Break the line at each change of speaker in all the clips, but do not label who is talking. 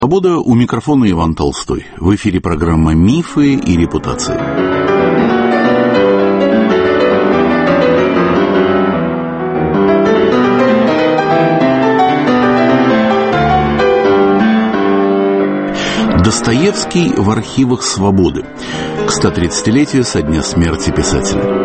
Свобода, у микрофона Иван Толстой. В эфире программа «Мифы и репутации». Достоевский в архивах «Свободы» к 130-летию со дня смерти писателя.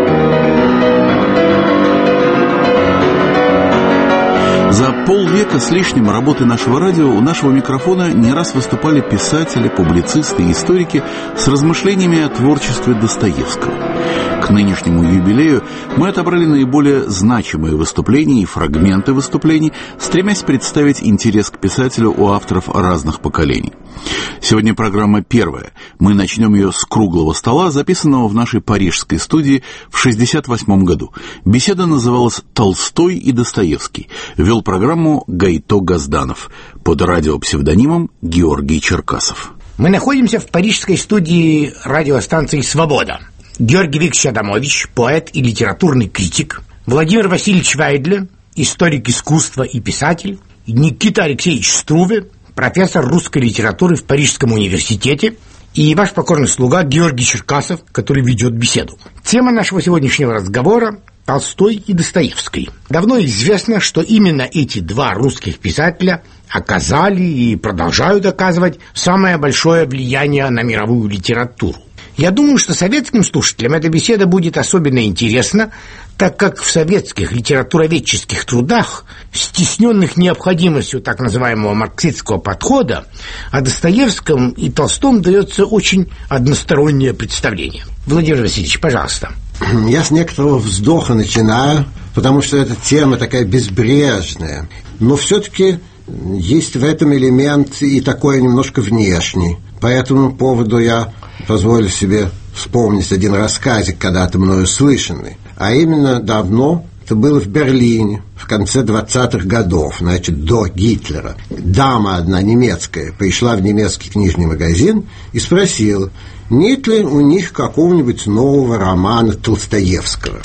За полвека с лишним работы нашего радио у нашего микрофона не раз выступали писатели, публицисты и историки с размышлениями о творчестве Достоевского. К нынешнему юбилею мы отобрали наиболее значимые выступления и фрагменты выступлений, стремясь представить интерес к писателю у авторов разных поколений. Сегодня программа первая. Мы начнем ее с круглого стола, записанного в нашей парижской студии в 1968 году. Беседа называлась «Толстой и Достоевский». Вел программу Гайто Газданов под радиопсевдонимом Георгий Черкасов.
Мы находимся в парижской студии радиостанции «Свобода». Георгий Викторович Адамович, поэт и литературный критик, Владимир Васильевич Вайдле, историк искусства и писатель, и Никита Алексеевич Струве, профессор русской литературы в Парижском университете, и ваш покорный слуга Георгий Черкасов, который ведет беседу. Тема нашего сегодняшнего разговора – Толстой и Достоевский. Давно известно, что именно эти два русских писателя оказали и продолжают оказывать самое большое влияние на мировую литературу. Я думаю, что советским слушателям эта беседа будет особенно интересна, так как в советских литературоведческих трудах, стесненных необходимостью так называемого марксистского подхода, о Достоевском и Толстом дается очень одностороннее представление. Владимир Васильевич, пожалуйста.
Я с некоторого вздоха начинаю, потому что эта тема такая безбрежная. Но все-таки есть в этом элемент и такой немножко внешний. По этому поводу я позволю себе вспомнить один рассказик, когда-то мною слышанный. А именно давно, это было в Берлине, в конце 20-х годов, значит, до Гитлера. Дама одна немецкая пришла в немецкий книжный магазин и спросила, нет ли у них какого-нибудь нового романа Толстоевского.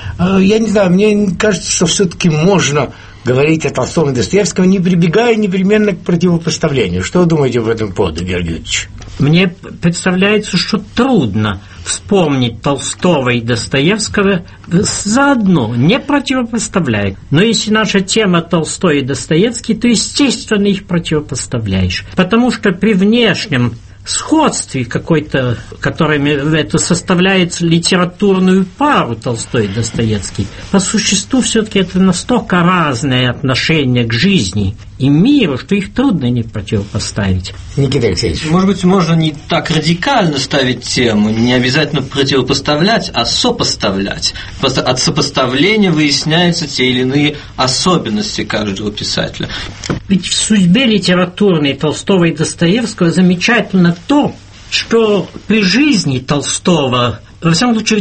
Я не знаю, мне кажется, что все-таки можно говорить о Толстом и Достоевском, не прибегая непременно к противопоставлению. Что вы думаете об этом поводу, Георгий Ильич?
Мне представляется, что трудно вспомнить Толстого и Достоевского заодно, не противопоставляя. Но если наша тема Толстой и Достоевский, то, естественно, их противопоставляешь. Потому что при внешнем сходстве какой-то, которыми это составляет литературную пару Толстой и Достоевский, по существу все-таки это настолько разные отношения к жизни и миру, что их трудно не противопоставить.
Никита Алексеевич.
Может быть, можно не так радикально ставить тему, не обязательно противопоставлять, а сопоставлять. Просто от сопоставления выясняются те или иные особенности каждого писателя.
Ведь в судьбе литературной Толстого и Достоевского замечательно то, что при жизни Толстого, во всяком случае, в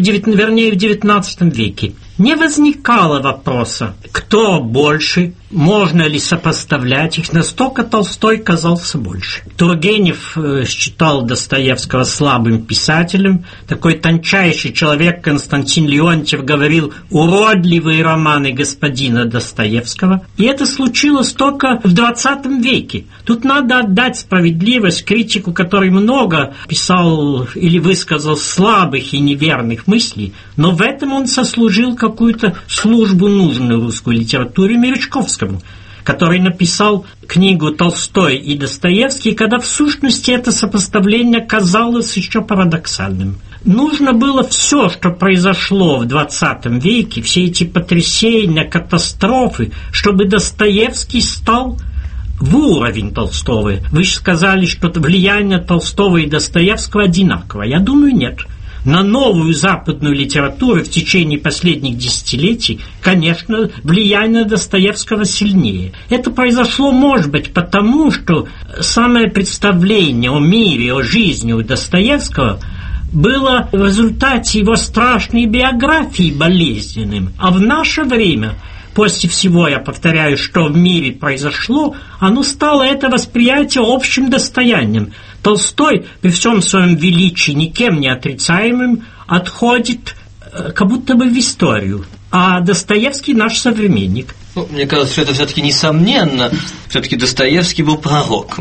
XIX веке, не возникало вопроса, кто больше, можно ли сопоставлять их, настолько Толстой казался больше. Тургенев считал Достоевского слабым писателем, такой тончайший человек Константин Леонтьев говорил «уродливые романы господина Достоевского», и это случилось только в XX веке. Тут надо отдать справедливость критику, который много писал или высказал слабых и неверных мыслей, но в этом он сослужил какую-то службу нужную русской литературе Мережковскому, который написал книгу «Толстой и Достоевский», когда в сущности это сопоставление казалось еще парадоксальным. Нужно было все, что произошло в XX веке, все эти потрясения, катастрофы, чтобы Достоевский стал в уровень Толстого. Вы же сказали, что влияние Толстого и Достоевского одинаково. Я думаю, нет. На новую западную литературу в течение последних десятилетий, конечно, влияние Достоевского сильнее. Это произошло, может быть, потому, что самое представление о мире, о жизни у Достоевского было в результате его страшной биографии болезненным. А в наше время, после всего, я повторяю, что в мире произошло, оно стало это восприятие общим достоянием. Толстой, при всем своем величии, никем не отрицаемым, отходит как будто бы в историю. А Достоевский наш современник.
Мне кажется, что это все-таки несомненно. Все-таки Достоевский был пророком.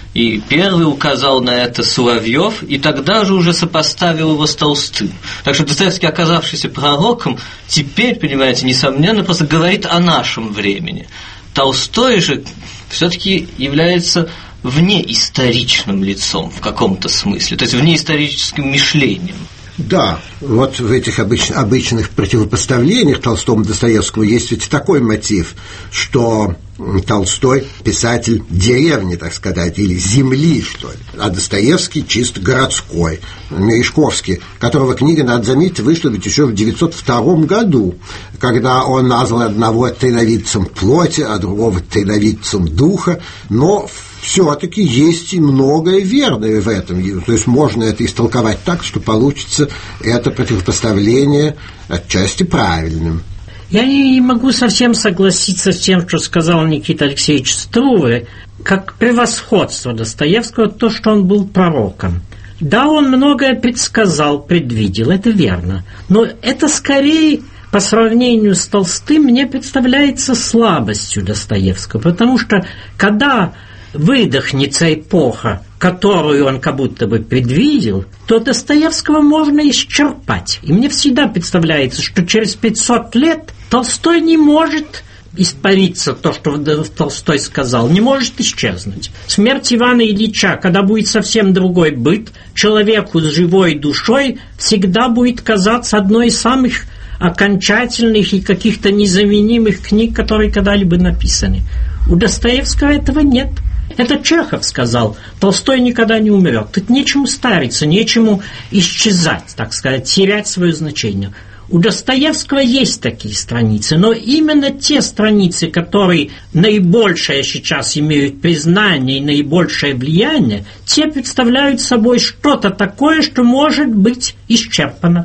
И первый указал на это Соловьев, и тогда же уже сопоставил его с Толстым. Так что Достоевский, оказавшийся пророком, теперь, понимаете, несомненно, просто говорит о нашем времени. Толстой же все-таки является внеисторичным лицом в каком-то смысле, то есть внеисторическим мышлением.
Да, вот в этих обычных противопоставлениях Толстому и Достоевскому есть ведь такой мотив, что Толстой писатель деревни, так сказать, или земли, что ли, а Достоевский чисто городской, Мережковский, которого книга, надо заметить, вышла ведь еще в 902 году, когда он назвал одного тайновидцем плоти, а другого тайновидцем духа, но все-таки есть и многое верное в этом. То есть можно это истолковать так, что получится это противопоставление отчасти правильным.
Я не могу совсем согласиться с тем, что сказал Никита Алексеевич Струве, как превосходство Достоевского, то, что он был пророком. Да, он многое предсказал, предвидел, это верно. Но это скорее по сравнению с Толстым мне представляется слабостью Достоевского, потому что когда выдохнется эпоха, которую он как будто бы предвидел, то Достоевского можно исчерпать. И мне всегда представляется, что через 500 лет Толстой не может испариться, то, что Толстой сказал, не может исчезнуть. Смерть Ивана Ильича, когда будет совсем другой быт, человеку с живой душой всегда будет казаться одной из самых окончательных и каких-то незаменимых книг, которые когда-либо написаны. У Достоевского этого нет. Это Чехов сказал, Толстой никогда не умрет. Тут нечему стариться, нечему исчезать, так сказать, терять свое значение. У Достоевского есть такие страницы, но именно те страницы, которые наибольшее сейчас имеют признание и наибольшее влияние, те представляют собой что-то такое, что может быть исчерпано.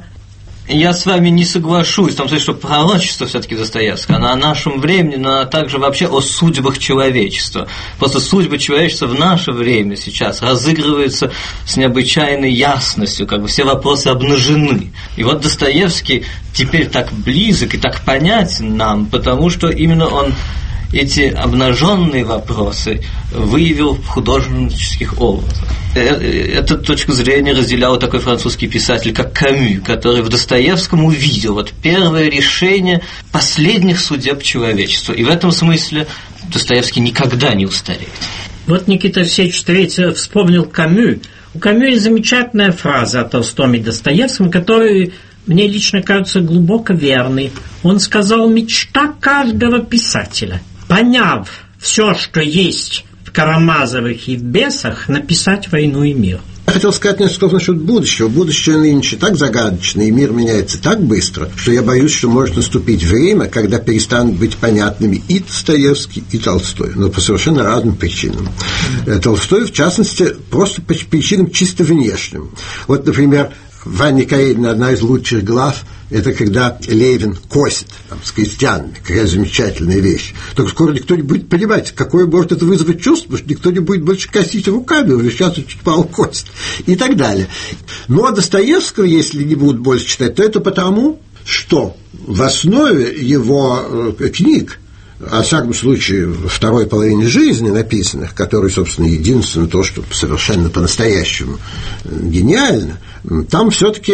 Я с вами не соглашусь, в том смысле, что пророчество все-таки Достоевского, оно о нашем времени, но также вообще о судьбах человечества. Просто судьбы человечества в наше время сейчас разыгрываются с необычайной ясностью, как бы все вопросы обнажены. И вот Достоевский теперь так близок и так понятен нам, потому что именно он эти обнаженные вопросы выявил в художественных образах. Эту точку зрения разделял такой французский писатель, как Камю, который в Достоевском увидел вот первое решение последних судеб человечества. И в этом смысле Достоевский никогда не устареет.
Вот Никита Алексеевич вспомнил Камю. У Камю есть замечательная фраза о Толстом и Достоевском, которая мне лично кажется глубоко верной. Он сказал: «Мечта каждого писателя, поняв все, что есть в Карамазовых и в Бесах, написать «Войну и мир».
Я хотел сказать несколько слов насчет будущего. Будущее нынче так загадочно, и мир меняется так быстро, что я боюсь, что может наступить время, когда перестанут быть понятными и Достоевский, и Толстой, но по совершенно разным причинам. Толстой, в частности, просто по причинам чисто внешним. Вот, например, в «Анне Карениной» одна из лучших глав – это когда Левин косит там, с крестьянами. Какая замечательная вещь. Только скоро никто не будет понимать, какое может это вызвать чувство, потому что никто не будет больше косить руками, уже сейчас чуть мало косит и так далее. Ну, а Достоевского, если не будут больше читать, то это потому, что в основе его книг, во всяком случае, во второй половине жизни написанных, которые, собственно, единственное то, что совершенно по-настоящему гениально, там все-таки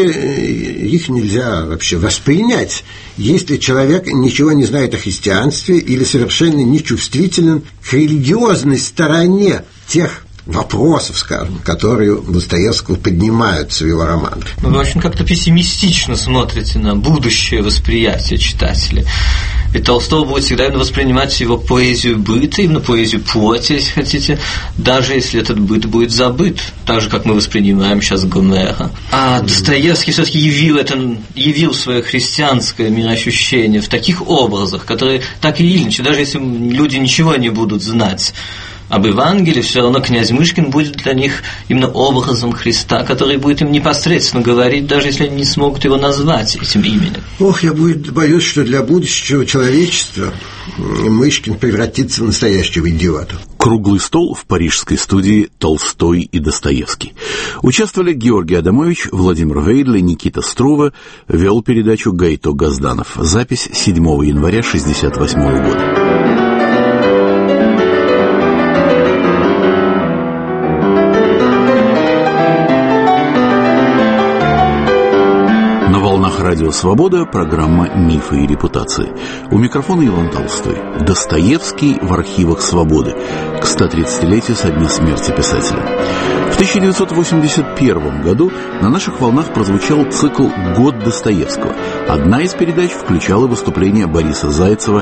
их нельзя вообще воспринять, если человек ничего не знает о христианстве или совершенно нечувствителен к религиозной стороне тех вопросов, скажем, которые у Достоевского поднимаются в его романах.
Вы очень как-то пессимистично смотрите на будущее восприятие читателя. Ведь Толстого будет всегда именно воспринимать его поэзию быта, именно поэзию плоти, если хотите, даже если этот быт будет забыт, так же, как мы воспринимаем сейчас Гомера. А Достоевский все-таки явил свое христианское мироощущение в таких образах, которые так или иначе, даже если люди ничего не будут знать об Евангелии, все равно князь Мышкин будет для них именно образом Христа, который будет им непосредственно говорить, даже если они не смогут его назвать этим именем.
Ох, я боюсь, что для будущего человечества Мышкин превратится в настоящего идиота.
Круглый стол в парижской студии «Толстой и Достоевский». Участвовали Георгий Адамович, Владимир Вейдле, Никита Струва, вел передачу Гайто Газданов. Запись 7 января 1968 года. Радио «Свобода», программа «Мифы и репутации». У микрофона Иван Толстой. Достоевский в архивах «Свободы» к 130-летию со дня смерти писателя. В 1981 году на наших волнах прозвучал цикл «Год Достоевского». Одна из передач включала выступление Бориса Зайцева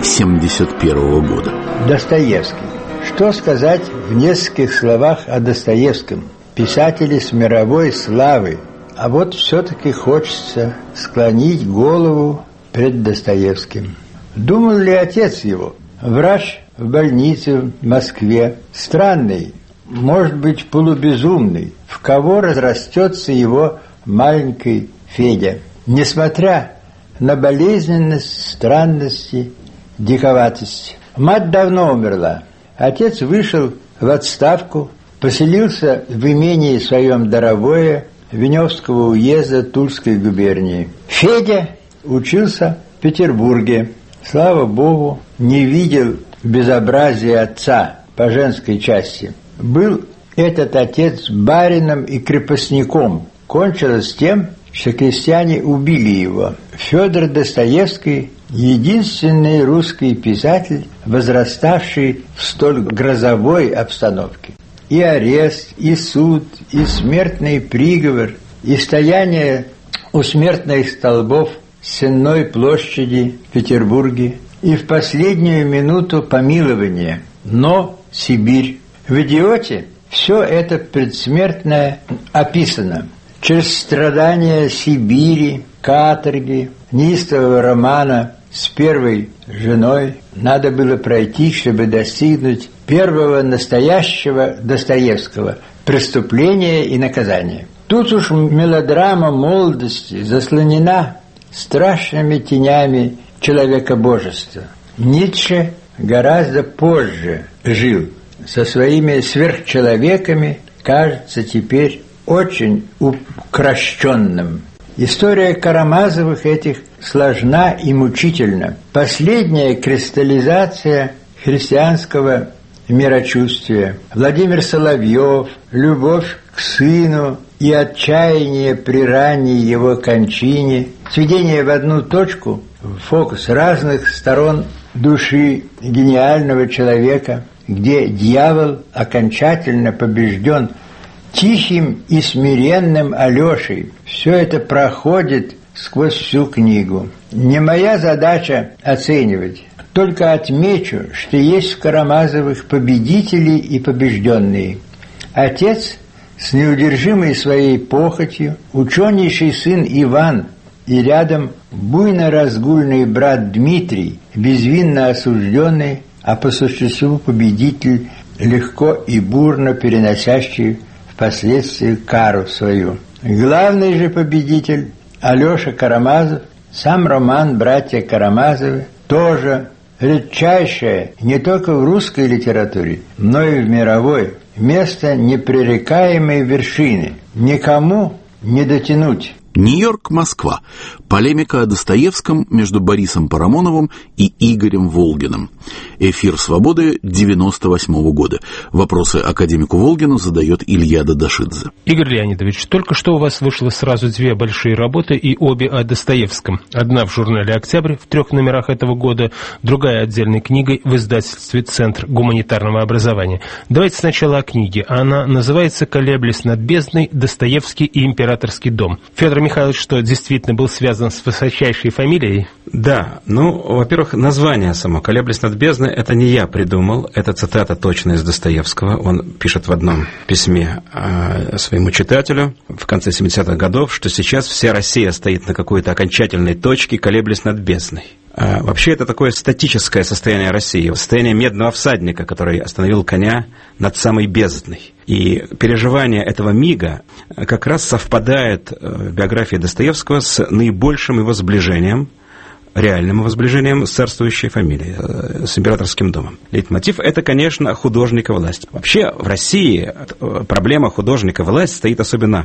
1971 года.
Достоевский. Что сказать в нескольких словах о Достоевском, писателе с мировой славой? А вот все-таки хочется склонить голову пред Достоевским. Думал ли отец его, врач в больнице в Москве, странный, может быть, полубезумный, в кого разрастется его маленький Федя? Несмотря на болезненность, странности, диковатость. Мать давно умерла. Отец вышел в отставку, поселился в имении своем Даровое Веневского уезда Тульской губернии. Федя учился в Петербурге. Слава Богу, не видел безобразия отца по женской части. Был этот отец барином и крепостником. Кончилось тем, что крестьяне убили его. Федор Достоевский – единственный русский писатель, возраставший в столь грозовой обстановке. И арест, и суд, и смертный приговор, и стояние у смертных столбов Сенной площади в Петербурге, и в последнюю минуту помилование. Но Сибирь. В «Идиоте» все это предсмертное описано. Через страдания Сибири, каторги, неистового романа с первой женой надо было пройти, чтобы достигнуть первого настоящего Достоевского – преступления и наказания. Тут уж мелодрама молодости заслонена страшными тенями человекобожества. Ницше гораздо позже жил. Со своими сверхчеловеками кажется теперь очень укращенным. История Карамазовых этих сложна и мучительна. Последняя кристаллизация христианского мирочувствия. Владимир Соловьев, любовь к сыну и отчаяние при ранней его кончине, сведение в одну точку, фокус разных сторон души гениального человека, где дьявол окончательно побежден тихим и смиренным Алешей. Все это проходит сквозь всю книгу. Не моя задача оценивать. Только отмечу, что есть в Карамазовых победители и побежденные. Отец с неудержимой своей похотью, ученейший сын Иван и рядом буйно разгульный брат Дмитрий, безвинно осужденный, а по существу победитель, легко и бурно переносящий впоследствии кару свою. Главный же победитель Алеша Карамазов, сам роман «Братья Карамазовы» тоже редчайшее не только в русской литературе, но и в мировой, место непререкаемой вершины. Никому не дотянуть.
Нью-Йорк, Москва. Полемика о Достоевском между Борисом Парамоновым и Игорем Волгиным. Эфир «Свободы» 98 года. Вопросы академику Волгину задает Илья Дадашидзе.
Игорь Леонидович, только что у вас вышло сразу две большие работы, и обе о Достоевском. Одна в журнале «Октябрь» в 3 номерах этого года, другая отдельной книгой в издательстве «Центр гуманитарного образования». Давайте сначала о книге. Она называется «Колеблясь над бездной. Достоевский и императорский дом». Федор Михайлович, что действительно был связан с высочайшей фамилией?
Да, во-первых, название само «Колеблясь над бездной» — это не я придумал, это цитата точно из Достоевского. Он пишет в одном письме своему читателю в конце 70-х годов, что сейчас вся Россия стоит на какой-то окончательной точке, колеблясь над бездной. Вообще это такое статическое состояние России, состояние медного всадника, который остановил коня над самой бездной. И переживание этого мига как раз совпадает в биографии Достоевского с наибольшим его сближением, реальным его сближением с царствующей фамилией, с императорским домом. Лейтмотив – это, конечно, художника власть. Вообще в России проблема художника власть стоит особенно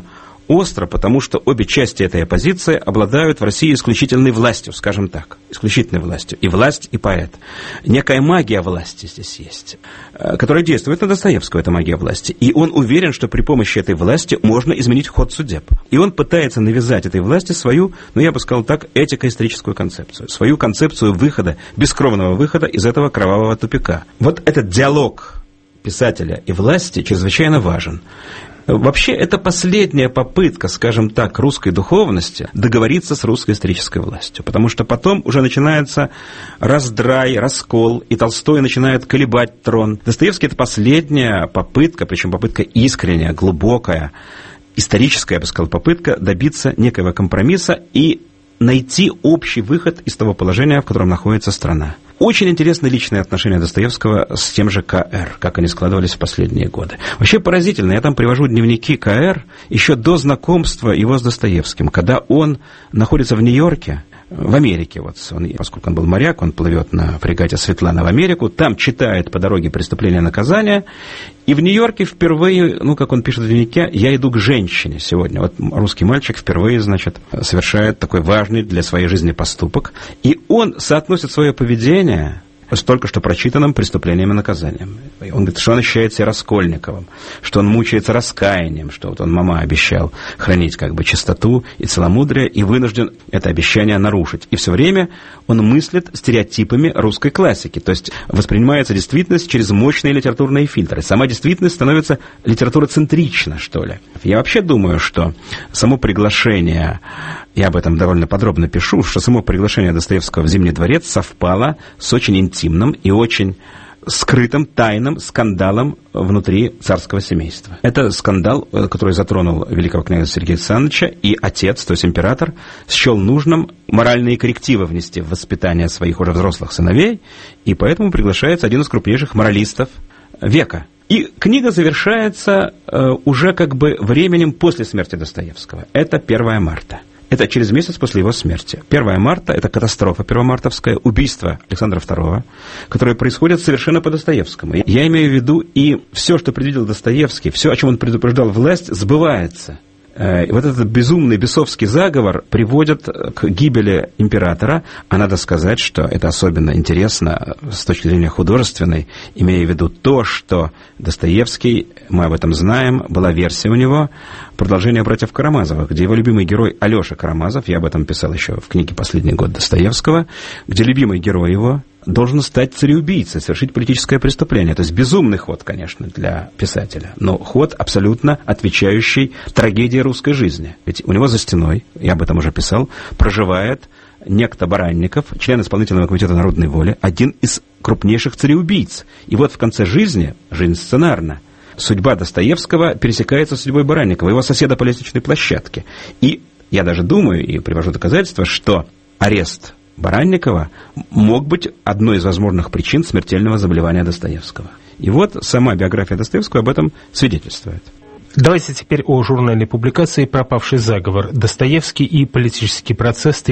остро, потому что обе части этой оппозиции обладают в России исключительной властью, скажем так, исключительной властью. И власть, и поэт. Некая магия власти здесь есть, которая действует на Достоевского, эта магия власти. И он уверен, что при помощи этой власти можно изменить ход судеб. И он пытается навязать этой власти свою, ну, я бы сказал так, этико-историческую концепцию, свою концепцию выхода, бескровного выхода из этого кровавого тупика. Вот этот диалог писателя и власти чрезвычайно важен. Вообще, это последняя попытка, скажем так, русской духовности договориться с русской исторической властью, потому что потом уже начинается раздрай, раскол, и Толстой начинает колебать трон. Достоевский – это последняя попытка, причем попытка искренняя, глубокая, историческая, я бы сказал, попытка добиться некого компромисса и найти общий выход из того положения, в котором находится страна. Очень интересны личные отношения Достоевского с тем же К.Р., как они складывались в последние годы. Вообще поразительно, я там привожу дневники К.Р. еще до знакомства его с Достоевским, когда он находится в Нью-Йорке, в Америке, вот поскольку он был моряк, он плывет на фрегате «Светлана» в Америку, там читает по дороге «Преступление и наказание», и в Нью-Йорке впервые, ну, как он пишет в дневнике, «Я иду к женщине сегодня». Вот русский мальчик впервые, значит, совершает такой важный для своей жизни поступок, и он соотносит свое поведение с только что прочитанным «Преступлением и наказанием». Он говорит, что он ощущает себя Раскольниковым, что он мучается раскаянием, что вот он мама обещал хранить как бы чистоту и целомудрие, и вынужден это обещание нарушить. И все время он мыслит стереотипами русской классики, то есть воспринимается действительность через мощные литературные фильтры. Сама действительность становится литературоцентрична, что ли. Я вообще думаю, что само приглашение, я об этом довольно подробно пишу, что само приглашение Достоевского в Зимний дворец совпало с очень интимным и очень скрытым, тайным скандалом внутри царского семейства. Это скандал, который затронул великого князя Сергея Александровича, и отец, то есть император, счел нужным моральные коррективы внести в воспитание своих уже взрослых сыновей, и поэтому приглашается один из крупнейших моралистов века. И книга завершается уже как бы временем после смерти Достоевского. Это 1 марта. Это через месяц после его смерти. 1 марта – это катастрофа первомартовская, убийство Александра II, которое происходит совершенно по Достоевскому. Я имею в виду, и все, что предвидел Достоевский, все, о чем он предупреждал власть, сбывается. И вот этот безумный бесовский заговор приводит к гибели императора, а надо сказать, что это особенно интересно с точки зрения художественной, имея в виду то, что Достоевский, мы об этом знаем, была версия у него, продолжение «Братьев Карамазовых», где его любимый герой Алеша Карамазов, я об этом писал еще в книге «Последний год» Достоевского, где любимый герой его должен стать цареубийцей, совершить политическое преступление. То есть безумный ход, конечно, для писателя, но ход абсолютно отвечающий трагедии русской жизни. Ведь у него за стеной, я об этом уже писал, проживает некто Баранников, член исполнительного комитета народной воли, один из крупнейших цареубийц. И вот в конце жизни, жизнь сценарна, судьба Достоевского пересекается с судьбой Баранникова, его соседа по лестничной площадке. И я даже думаю, и привожу доказательства, что арест Баранникова мог быть одной из возможных причин смертельного заболевания Достоевского. И вот сама биография Достоевского об этом свидетельствует.
Давайте теперь о журнале публикации «Пропавший заговор. Достоевский и политический процесс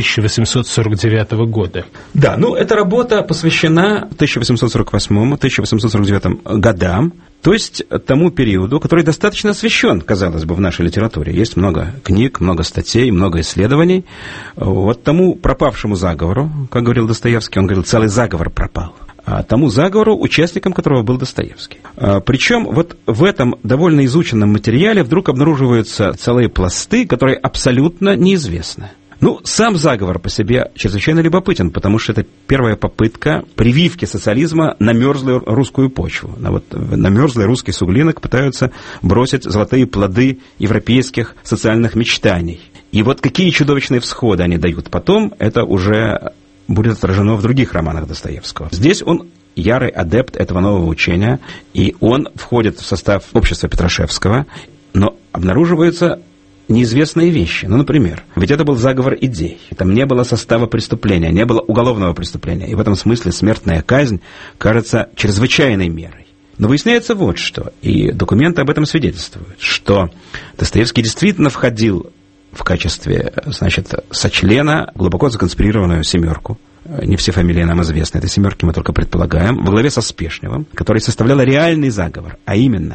1849 года».
Да, ну, эта работа посвящена 1848-1849 годам, то есть тому периоду, который достаточно освещен, казалось бы, в нашей литературе. Есть много книг, много статей, много исследований. Вот тому пропавшему заговору, как говорил Достоевский, он говорил, целый заговор пропал. Тому заговору, участником которого был Достоевский. Причем вот в этом довольно изученном материале вдруг обнаруживаются целые пласты, которые абсолютно неизвестны. Ну, сам заговор по себе чрезвычайно любопытен, потому что это первая попытка прививки социализма на мерзлую русскую почву. На мерзлый русский суглинок пытаются бросить золотые плоды европейских социальных мечтаний. И вот какие чудовищные всходы они дают потом, это уже будет отражено в других романах Достоевского. Здесь он ярый адепт этого нового учения, и он входит в состав общества Петрашевского, но обнаруживаются неизвестные вещи. Ну, например, ведь это был заговор идей. Там не было состава преступления, не было уголовного преступления, и в этом смысле смертная казнь кажется чрезвычайной мерой. Но выясняется вот что, и документы об этом свидетельствуют, что Достоевский действительно входил в качестве, значит, сочлена глубоко законспирированную семерку. Не все фамилии нам известны, этой семерки мы только предполагаем, во главе со Спешневым, который составлял реальный заговор, а именно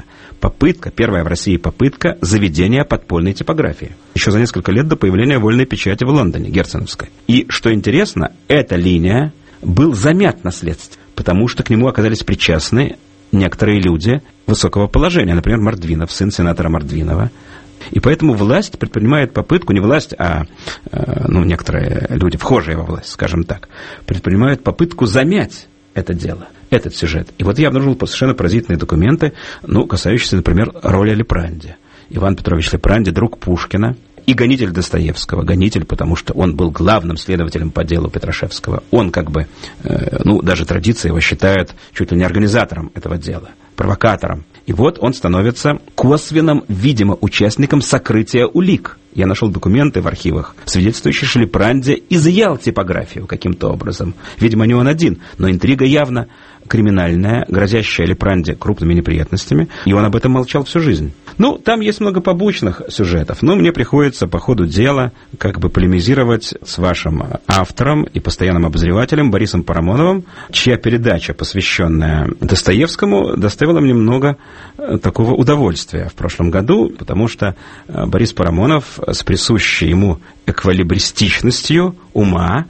первая в России попытка заведения подпольной типографии. Еще за несколько лет до появления вольной печати в Лондоне, Герценовской. И, что интересно, эта линия был замят на следствие, потому что к нему оказались причастны некоторые люди высокого положения, например, Мордвинов, сын сенатора Мордвинова. И поэтому власть предпринимает попытку, не власть, а некоторые люди, вхожие во власть, скажем так, предпринимают попытку замять это дело, этот сюжет. И вот я обнаружил совершенно поразительные документы, касающиеся, например, роли Лепранди. Иван Петрович Лепранди, друг Пушкина и гонитель Достоевского. Гонитель, потому что он был главным следователем по делу Петрашевского. Он даже традиция его считает чуть ли не организатором этого дела, провокатором. И вот он становится косвенным, видимо, участником сокрытия улик. Я нашел документы в архивах, свидетельствующие, что Лепранди изъял типографию каким-то образом. Видимо, не он один, но интрига явно криминальная, грозящая Лепранди крупными неприятностями, и он об этом молчал всю жизнь. Там есть много побочных сюжетов, но мне приходится по ходу дела полемизировать с вашим автором и постоянным обозревателем Борисом Парамоновым, чья передача, посвященная Достоевскому, доставила мне много такого удовольствия в прошлом году, потому что Борис Парамонов с присущей ему эквилибристичностью ума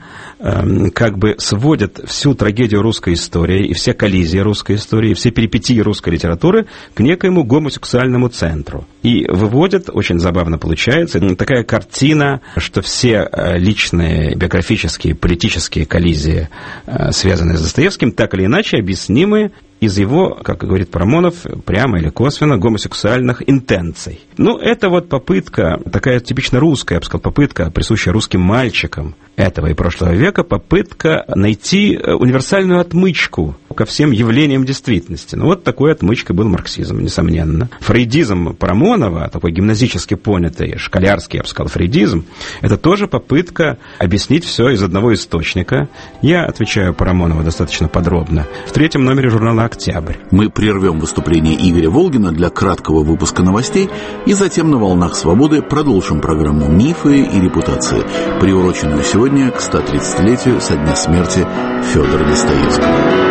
сводит всю трагедию русской истории и все коллизии русской истории, и все перипетии русской литературы к некоему гомосексуальному центру. И выводит, очень забавно получается, такая картина, что все личные, биографические, политические коллизии, связанные с Достоевским, так или иначе объяснимы из его, как говорит Парамонов, прямо или косвенно гомосексуальных интенций. Это попытка, такая типично русская, я бы сказал, попытка, присущая русским мальчикам этого и прошлого века, попытка найти универсальную отмычку ко всем явлениям действительности. Такой отмычкой был марксизм, несомненно. Фрейдизм Парамонова, такой гимназически понятый, школярский, я бы сказал, фрейдизм, это тоже попытка объяснить все из одного источника. Я отвечаю Парамонову достаточно подробно в 3-м номере журнала «Октябрь».
Мы прервем выступление Игоря Волгина для краткого выпуска новостей и затем на «Волнах свободы» продолжим программу «Мифы и репутации», приуроченную сегодня к 130-летию со дня смерти Федора Достоевского.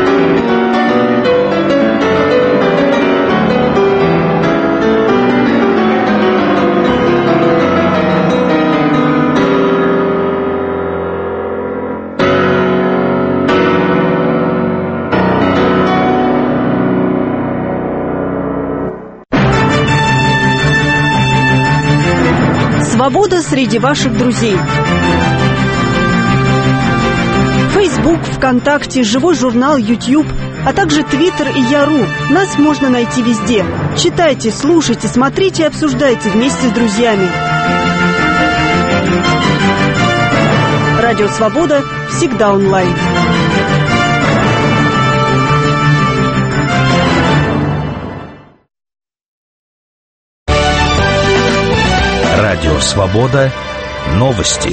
Свобода среди ваших друзей. Facebook, ВКонтакте, живой журнал, YouTube, а также Твиттер и Яру. Нас можно найти везде. Читайте, слушайте, смотрите и обсуждайте вместе с друзьями. Радио «Свобода» всегда онлайн.
Радио «Свобода». Новости.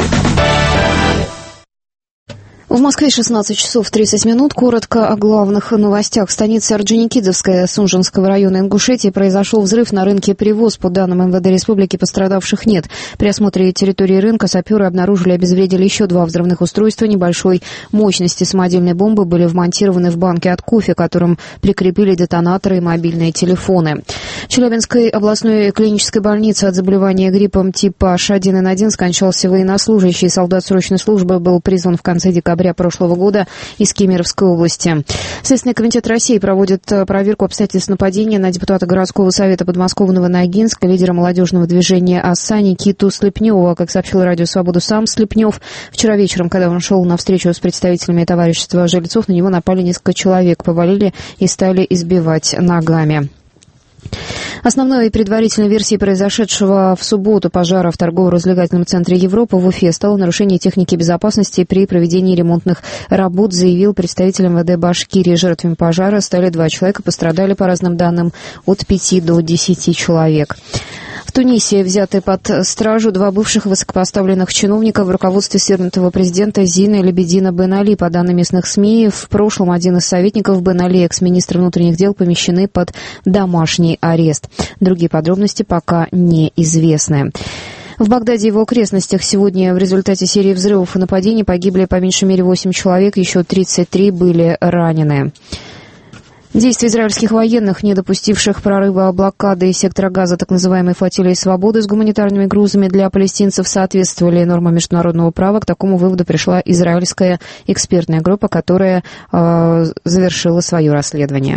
В Москве 16 часов 30 минут. Коротко о главных новостях. В станице Орджоникидзевская Сунжинского района Ингушетии произошел взрыв на рынке «Привоз». По данным МВД республики, пострадавших нет. При осмотре территории рынка саперы обнаружили и обезвредили еще 2 взрывных устройства небольшой мощности. Самодельные бомбы были вмонтированы в банки от кофе, к которым прикрепили детонаторы и мобильные телефоны. В Челябинской областной клинической больнице от заболевания гриппом типа H1N1 скончался военнослужащий. Солдат срочной службы был призван в конце декабря прошлого года из Кемеровской области. Следственный комитет России проводит проверку обстоятельств нападения на депутата городского совета подмосковного Ногинска, лидера молодежного движения ОСА Никиту Слепнева. Как сообщил Радио «Свободу» сам Слепнев, вчера вечером, когда он шел на встречу с представителями товарищества жильцов, на него напали несколько человек, повалили и стали избивать ногами. Основной предварительной версией произошедшего в субботу пожара в торгово-развлекательном центре «Европа» в Уфе стало нарушение техники безопасности при проведении ремонтных работ, заявил представитель МВД Башкирии. Жертвами пожара стали 2 человека, пострадали, по разным данным, от 5 до 10 человек. В Тунисе взяты под стражу 2 бывших высокопоставленных чиновника в руководстве свергнутого президента Зина и Лебедина Бен Али. По данным местных СМИ, в прошлом один из советников Бен Али, экс-министр внутренних дел, помещены под домашний арест. Другие подробности пока неизвестны. В Багдаде и его окрестностях сегодня в результате серии взрывов и нападений погибли по меньшей мере 8 человек, еще 33 были ранены. Действия израильских военных, не допустивших прорыва блокады сектора Газа так называемой флотилии «Свободы» с гуманитарными грузами для палестинцев соответствовали нормам международного права. К такому выводу пришла израильская экспертная группа, которая завершила свое расследование.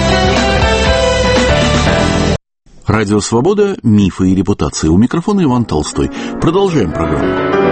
Радио «Свобода. Мифы и репутации». У микрофона Иван Толстой. Продолжаем программу.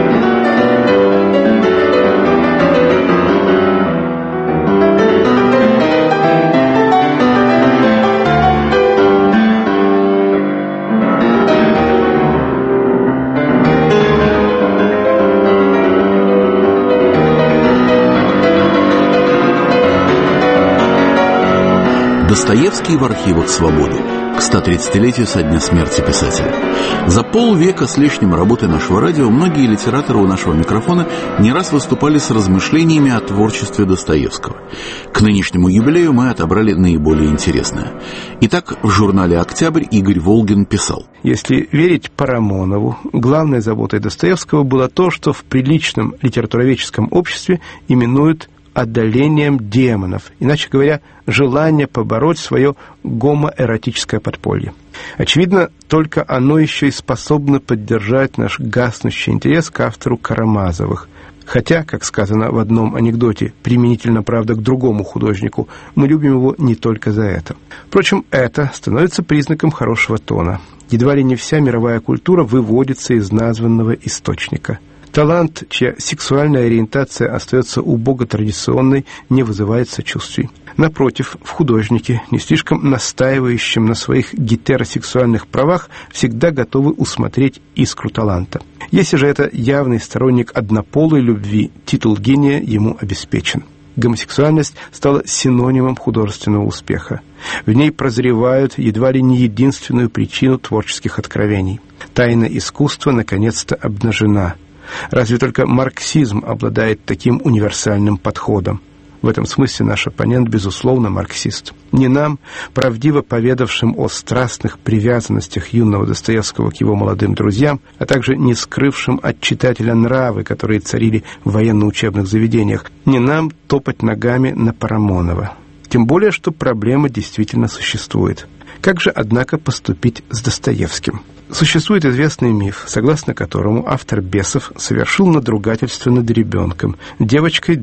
Достоевский в архивах «Свободы» к 130-летию со дня смерти писателя. За полвека с лишним работы нашего радио многие литераторы у нашего микрофона не раз выступали с размышлениями о творчестве Достоевского. К нынешнему юбилею мы отобрали наиболее интересное. Итак, в журнале «Октябрь» Игорь Волгин писал:
Если верить Парамонову, главной заботой Достоевского было то, что в приличном литературоведческом обществе именуют одолением демонов, иначе говоря, желание побороть свое гомоэротическое подполье. Очевидно, только оно еще и способно поддержать наш гаснущий интерес к автору Карамазовых. Хотя, как сказано в одном анекдоте, применительно, правда, к другому художнику, мы любим его не только за это. Впрочем, это становится признаком хорошего тона. Едва ли не вся мировая культура выводится из названного источника. Талант, чья сексуальная ориентация остается убого традиционной, не вызывает сочувствий. Напротив, в художнике, не слишком настаивающем на своих гетеросексуальных правах, всегда готовы усмотреть искру таланта. Если же это явный сторонник однополой любви, титул гения ему обеспечен. Гомосексуальность стала синонимом художественного успеха. В ней прозревают едва ли не единственную причину творческих откровений. Тайна искусства наконец-то обнажена. Разве только марксизм обладает таким универсальным подходом. В этом смысле наш оппонент, безусловно, марксист. Не нам, правдиво поведавшим о страстных привязанностях юного Достоевского к его молодым друзьям, а также не скрывшим от читателя нравы, которые царили в военно-учебных заведениях, не нам топать ногами на Парамонова. Тем более, что проблема действительно существует. Как же, однако, поступить с Достоевским? Существует известный миф, согласно которому автор «Бесов» совершил надругательство над ребенком, девочкой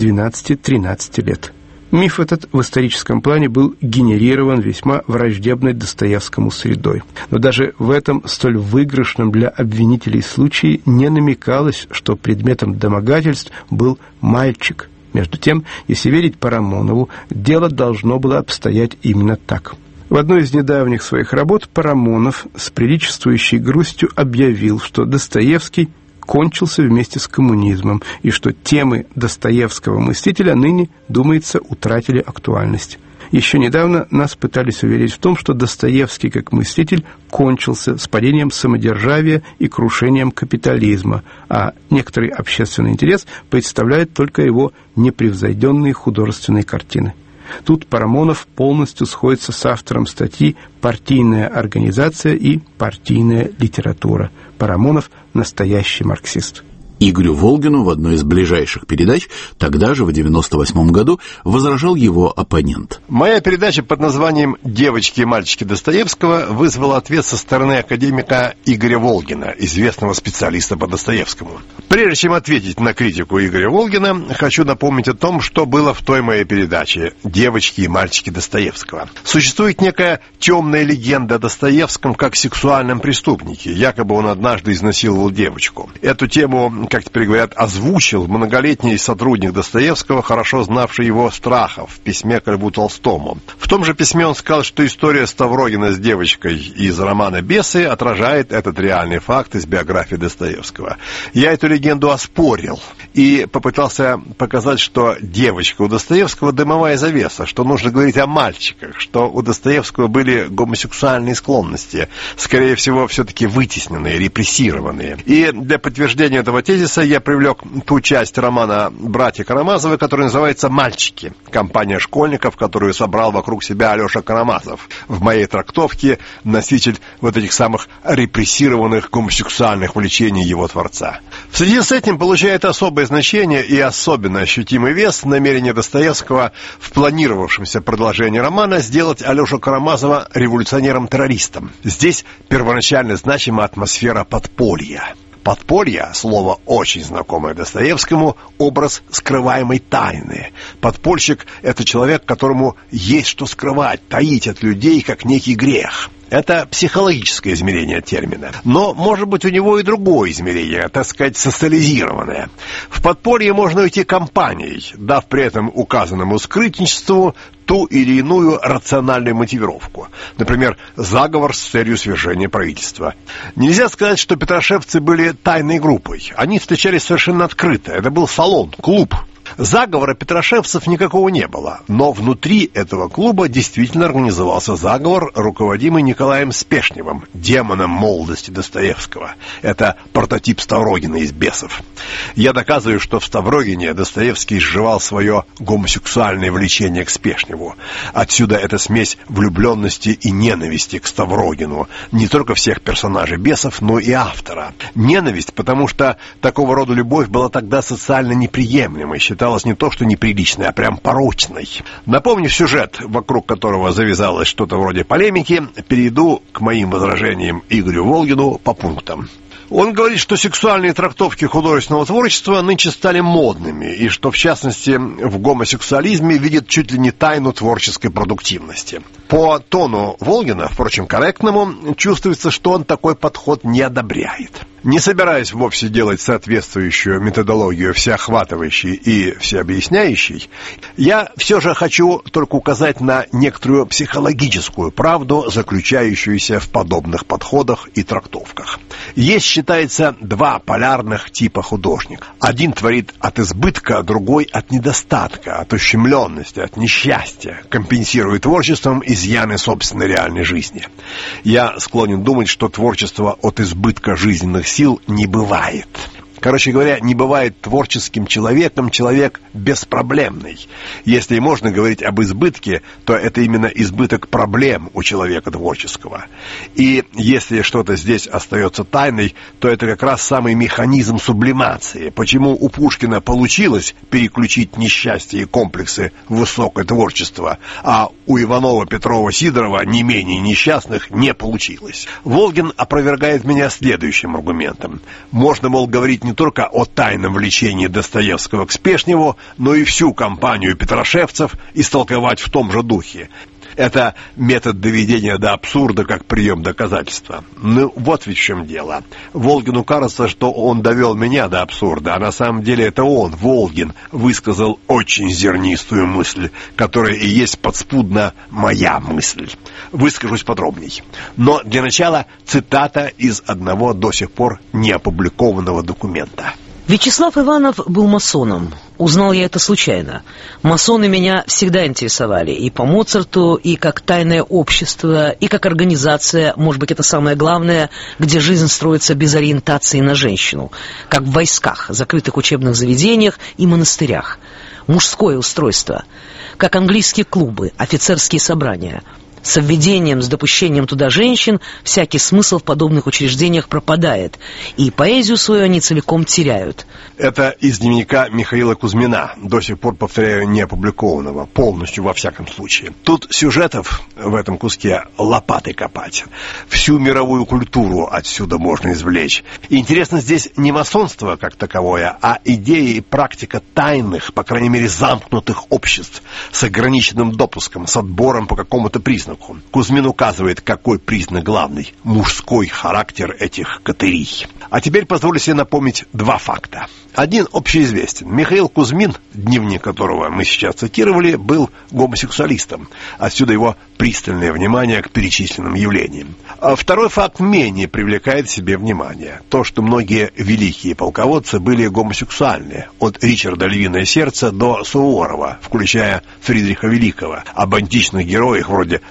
12-13 лет. Миф этот в историческом плане был генерирован весьма враждебной Достоевскому средой. Но даже в этом столь выигрышном для обвинителей случае не намекалось, что предметом домогательств был мальчик. Между тем, если верить Парамонову, дело должно было обстоять именно так. В одной из недавних своих работ Парамонов с приличествующей грустью объявил, что Достоевский кончился вместе с коммунизмом и что темы достоевского мыслителя ныне, думается, утратили актуальность. Еще недавно нас пытались уверить в том, что Достоевский как мыслитель кончился с падением самодержавия и крушением капитализма, а некоторый общественный интерес представляет только его непревзойденные художественные картины. Тут Парамонов полностью сходится с автором статьи «Партийная организация и партийная литература». Парамонов – настоящий марксист.
Игорю Волгину в одной из ближайших передач, тогда же, в 1998 году, возражал его оппонент.
Моя передача под названием «Девочки и мальчики Достоевского» вызвала ответ со стороны академика Игоря Волгина, известного специалиста по Достоевскому. Прежде чем ответить на критику Игоря Волгина, хочу напомнить о том, что было в той моей передаче «Девочки и мальчики Достоевского». Существует некая темная легенда о Достоевском как сексуальном преступнике. Якобы он однажды изнасиловал девочку. Эту тему, как теперь говорят, озвучил многолетний сотрудник Достоевского, хорошо знавший его страхов, в письме к Льву Толстому. В том же письме он сказал, что история Ставрогина с девочкой из романа «Бесы» отражает этот реальный факт из биографии Достоевского. Я эту легенду оспорил и попытался показать, что девочка у Достоевского дымовая завеса, что нужно говорить о мальчиках, что у Достоевского были гомосексуальные склонности, скорее всего, все-таки вытесненные, репрессированные. И для подтверждения этого тезиса тезиса я привлек ту часть романа «Братья Карамазовы», которая называется «Мальчики». Компания школьников, которую собрал вокруг себя Алеша Карамазов. В моей трактовке носитель вот этих самых репрессированных гомосексуальных влечений его творца. В связи с этим получает особое значение и особенно ощутимый вес намерение Достоевского в планировавшемся продолжении романа сделать Алешу Карамазова революционером-террористом. Здесь первоначально значима атмосфера подполья. Подполье, слово очень знакомое Достоевскому, образ скрываемой тайны. Подпольщик – это человек, которому есть что скрывать, таить от людей, как некий грех. Это психологическое измерение термина. Но, может быть, у него и другое измерение, так сказать, социализированное. В подполье можно уйти компанией, дав при этом указанному скрытничеству ту или иную рациональную мотивировку. Например, заговор с целью свержения правительства. Нельзя сказать, что петрошевцы были тайной группой. Они встречались совершенно открыто. Это был салон, клуб. Заговора петрошевцев никакого не было, но внутри этого клуба действительно организовался заговор, руководимый Николаем Спешневым, демоном молодости Достоевского. Это прототип Ставрогина из «Бесов». Я доказываю, что в Ставрогине Достоевский изживал свое гомосексуальное влечение к Спешневу. Отсюда эта смесь влюбленности и ненависти к Ставрогину, не только всех персонажей «Бесов», но и автора. Ненависть, потому что такого рода любовь была тогда социально неприемлемой, считалось не то, что неприличной, а прям порочной. Напомню сюжет, вокруг которого завязалось что-то вроде полемики, перейду к моим возражениям Игорю Волгину по пунктам. Он говорит, что сексуальные трактовки художественного творчества нынче стали модными, и что, в частности, в гомосексуализме видит чуть ли не тайну творческой продуктивности. По тону Волгина, впрочем, корректному, чувствуется, что он такой подход не одобряет. Не собираясь вовсе делать соответствующую методологию всеохватывающей и всеобъясняющей, я все же хочу только указать на некоторую психологическую правду, заключающуюся в подобных подходах и трактовках. Есть, считается, два полярных типа художника. Один творит от избытка, другой от недостатка, от ущемленности, от несчастья, компенсирует творчеством изъяны собственной реальной жизни. Я склонен думать, что творчество от избытка жизненных сил не бывает. Короче говоря, не бывает творческим человеком человек беспроблемный. Если и можно говорить об избытке, то это именно избыток проблем у человека творческого. И если что-то здесь остается тайной, то это как раз самый механизм сублимации. Почему у Пушкина получилось переключить несчастье и комплексы в высокое творчество, а у Иванова, Петрова, Сидорова не менее несчастных не получилось. Волгин опровергает меня следующим аргументом. Можно, мол, говорить не только о тайном влечении Достоевского к Спешневу, но и всю кампанию петрошевцев истолковать в том же духе. Это метод доведения до абсурда как прием доказательства. Ну, вот ведь в чем дело. Волгину кажется, что он довел меня до абсурда, а на самом деле это он, Волгин, высказал очень зернистую мысль, которая и есть подспудно моя мысль. Выскажусь подробней. Но для начала цитата из одного до сих пор не опубликованного документа.
Вячеслав Иванов был масоном. Узнал я это случайно. Масоны меня всегда интересовали. И по Моцарту, и как тайное общество, и как организация, может быть, это самое главное, где жизнь строится без ориентации на женщину. Как в войсках, закрытых учебных заведениях и монастырях. Мужское устройство. Как английские клубы, офицерские собрания. С введением, с допущением туда женщин всякий смысл в подобных учреждениях пропадает, и поэзию свою они целиком теряют.
Это из дневника Михаила Кузьмина, до сих пор, повторяю, не опубликованного, полностью во всяком случае. Тут сюжетов в этом куске лопатой копать. Всю мировую культуру отсюда можно извлечь. И интересно здесь не масонство как таковое, а идея и практика тайных, по крайней мере замкнутых обществ с ограниченным допуском, с отбором по какому-то признаку. Кузьмин указывает, какой признак главный – мужской характер этих катырий. А теперь позволю себе напомнить два факта. Один общеизвестен. Михаил Кузьмин, дневник которого мы сейчас цитировали, был гомосексуалистом. Отсюда его пристальное внимание к перечисленным явлениям. А второй факт менее привлекает к себе внимание. То, что многие великие полководцы были гомосексуальны. От Ричарда «Львиное сердце» до Суворова, включая Фридриха Великого. Об античных героях вроде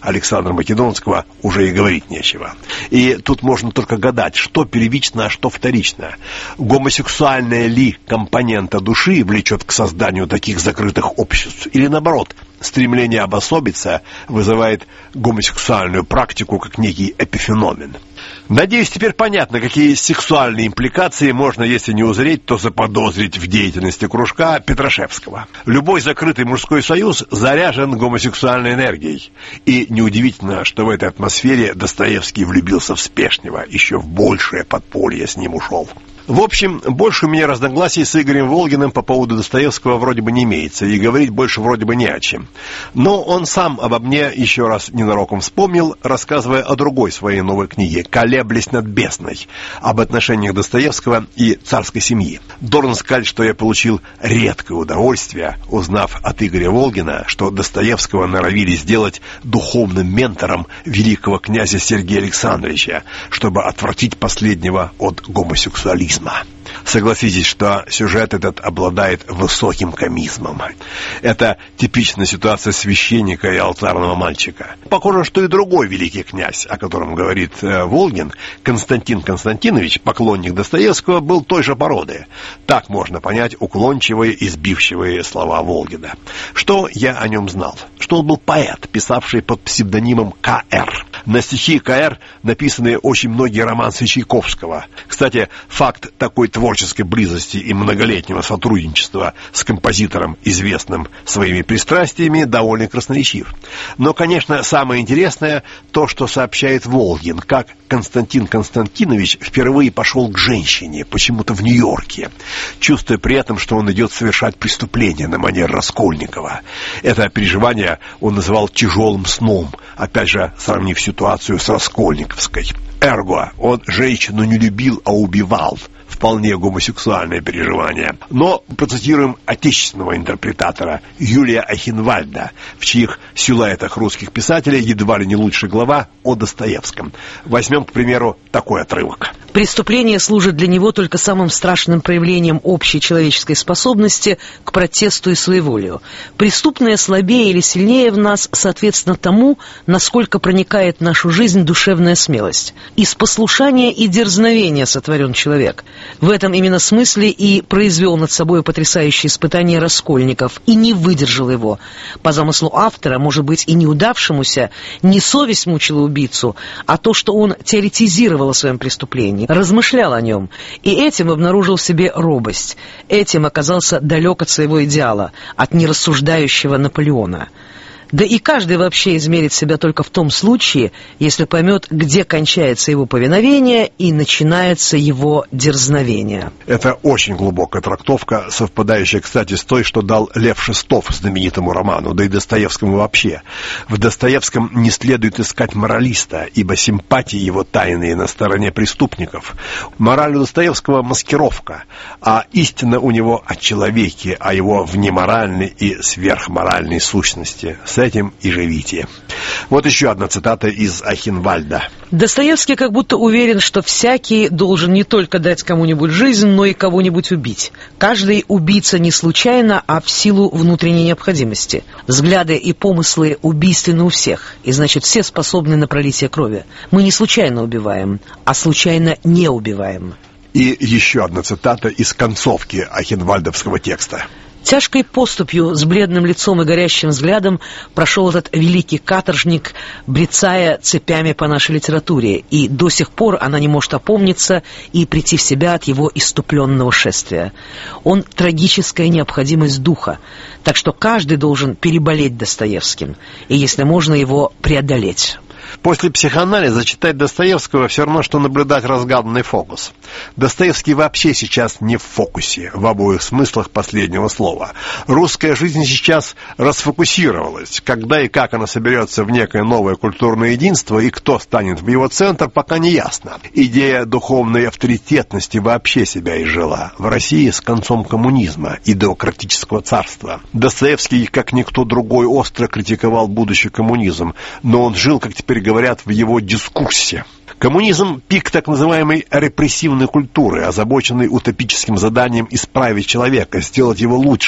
Александра Македонского уже и говорить нечего. И тут можно только гадать, что первично, а что вторично. Гомосексуальная ли компонента души влечет к созданию таких закрытых обществ? Или наоборот, стремление обособиться вызывает гомосексуальную практику как некий эпифеномен? Надеюсь, теперь понятно, какие сексуальные импликации можно, если не узреть, то заподозрить в деятельности кружка Петрашевского. Любой закрытый мужской союз заряжен гомосексуальной энергией. И неудивительно, что в этой атмосфере Достоевский влюбился в Спешнего, еще в большее подполье с ним ушел. В общем, больше у меня разногласий с Игорем Волгиным по поводу Достоевского вроде бы не имеется, и говорить больше вроде бы не о чем. Но он сам обо мне еще раз ненароком вспомнил, рассказывая о другой своей новой книге «Колеблясь над бездной», об отношениях Достоевского и царской семьи. Должен сказать, что я получил редкое удовольствие, узнав от Игоря Волгина, что Достоевского норовили сделать духовным ментором великого князя Сергея Александровича, чтобы отвратить последнего от гомосексуализма. Согласитесь, что сюжет этот обладает высоким комизмом. Это типичная ситуация священника и алтарного мальчика. Похоже, что и другой великий князь, о котором говорит Волгин, Константин Константинович, поклонник Достоевского, был той же породы. Так можно понять уклончивые и сбивчивые слова Волгина. Что я о нем знал? Что он был поэт, писавший под псевдонимом К.Р. На стихи К.Р. написаны очень многие романсы Чайковского. Кстати, факт такой творческой близости и многолетнего сотрудничества с композитором, известным своими пристрастиями, довольно красноречив. Но, конечно, самое интересное то, что сообщает Волгин, как Константин Константинович впервые пошел к женщине, почему-то в Нью-Йорке, чувствуя при этом, что он идет совершать преступление на манер Раскольникова. Это переживание он называл тяжелым сном, опять же, сравнив ситуацию с раскольниковской. Эрго, он женщину не любил, а убивал. Вполне гомосексуальное переживание. Но процитируем отечественного интерпретатора Юлия Айхенвальда, в чьих силуэтах русских писателей едва ли не лучшая глава о Достоевском. Возьмем, к примеру, такой отрывок.
Преступление служит для него только самым страшным проявлением общей человеческой способности к протесту и своеволию. Преступное слабее или сильнее в нас, соответственно тому, насколько проникает в нашу жизнь душевная смелость. Из послушания и дерзновения сотворен человек. В этом именно смысле и произвел над собой потрясающее испытание Раскольников и не выдержал его. По замыслу автора, может быть, и неудавшемуся, не совесть мучила убийцу, а то, что он теоретизировал о своем преступлении, размышлял о нем, и этим обнаружил в себе робость. Этим оказался далек от своего идеала, от нерассуждающего Наполеона. Да и каждый вообще измерит себя только в том случае, если поймет, где кончается его повиновение и начинается его дерзновение.
Это очень глубокая трактовка, совпадающая, кстати, с той, что дал Лев Шестов знаменитому роману, да и Достоевскому вообще. В Достоевском не следует искать моралиста, ибо симпатии его тайные на стороне преступников. Мораль у Достоевского — маскировка, а истина у него о человеке, о его внеморальной и сверхморальной сущности. С этим и живите. Вот еще одна цитата из Айхенвальда.
Достоевский как будто уверен, что всякий должен не только дать кому-нибудь жизнь, но и кого-нибудь убить. Каждый убийца не случайно, а в силу внутренней необходимости. Взгляды и помыслы убийственны у всех, и значит все способны на пролитие крови. Мы не случайно убиваем, а случайно не убиваем.
И еще одна цитата из концовки айхенвальдовского текста.
Тяжкой поступью, с бледным лицом и горящим взглядом прошел этот великий каторжник, брецая цепями по нашей литературе, и до сих пор она не может опомниться и прийти в себя от его исступленного шествия. Он — трагическая необходимость духа, так что каждый должен переболеть Достоевским, и, если можно, его преодолеть.
После психоанализа читать Достоевского все равно, что наблюдать разгаданный фокус. Достоевский вообще сейчас не в фокусе, в обоих смыслах последнего слова. Русская жизнь сейчас расфокусировалась. Когда и как она соберется в некое новое культурное единство и кто станет в его центр, пока не ясно. Идея духовной авторитетности вообще себя изжила. В России с концом коммунизма и демократического царства. Достоевский, как никто другой, остро критиковал будущий коммунизм, но он жил, как теперь говорят, в его дискурсе. Коммунизм – пик так называемой репрессивной культуры, озабоченной утопическим заданием исправить человека, сделать его лучше.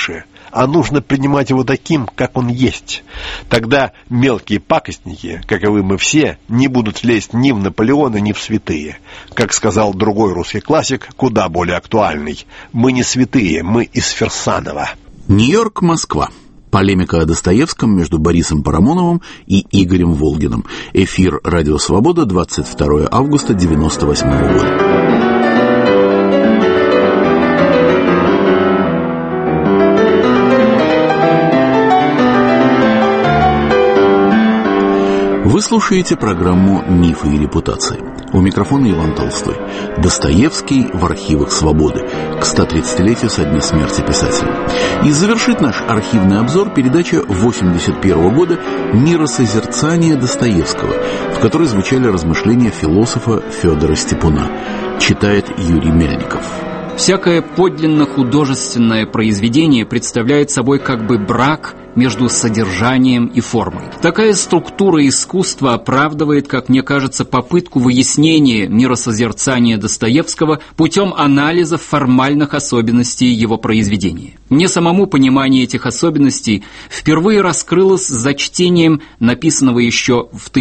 а нужно принимать его таким, как он есть. Тогда мелкие пакостники, каковы мы все, не будут лезть ни в Наполеона, ни в святые. Как сказал другой русский классик, куда более актуальный: мы не святые, мы из Фирсанова.
Нью-Йорк, Москва. Полемика о Достоевском между Борисом Парамоновым и Игорем Волгиным. Эфир «Радио Свобода», 22 августа 1998 года. Вы слушаете программу «Мифы и репутации». У микрофона Иван Толстой. Достоевский в архивах «Свободы» к 130-летию со дня смерти писателя. И завершит наш архивный обзор передача 1981 года «Миросозерцание Достоевского», в которой звучали размышления философа Федора Степуна. Читает Юрий Мельников.
Всякое подлинно художественное произведение представляет собой как бы брак между содержанием и формой. Такая структура искусства оправдывает, как мне кажется, попытку выяснения миросозерцания Достоевского путем анализа формальных особенностей его произведения. Мне самому понимание этих особенностей впервые раскрылось за чтением написанного еще в